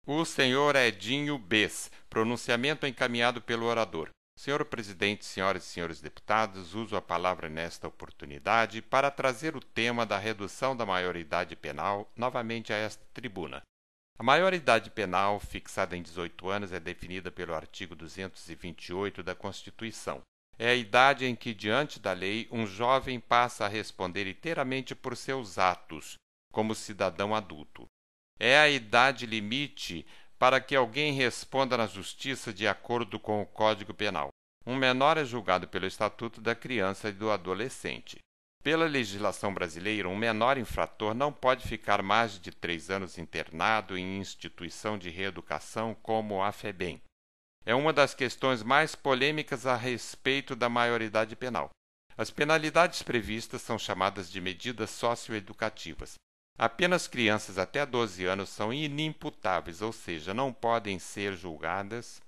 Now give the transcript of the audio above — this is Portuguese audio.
O senhor Edinho Bess, pronunciamento encaminhado pelo orador. Senhor presidente, senhoras e senhores deputados, uso a palavra nesta oportunidade para trazer o tema da redução da maioridade penal novamente a esta tribuna. A maioridade penal, fixada em 18 anos, é definida pelo artigo 228 da Constituição. É a idade em que, diante da lei, um jovem passa a responder inteiramente por seus atos, como cidadão adulto. É a idade limite para que alguém responda na justiça de acordo com o Código Penal. Um menor é julgado pelo Estatuto da Criança e do Adolescente. Pela legislação brasileira, um menor infrator não pode ficar mais de 3 anos internado em instituição de reeducação como a FEBEM. É uma das questões mais polêmicas a respeito da maioridade penal. As penalidades previstas são chamadas de medidas socioeducativas. Apenas crianças até 12 anos são inimputáveis, ou seja, não podem ser julgadas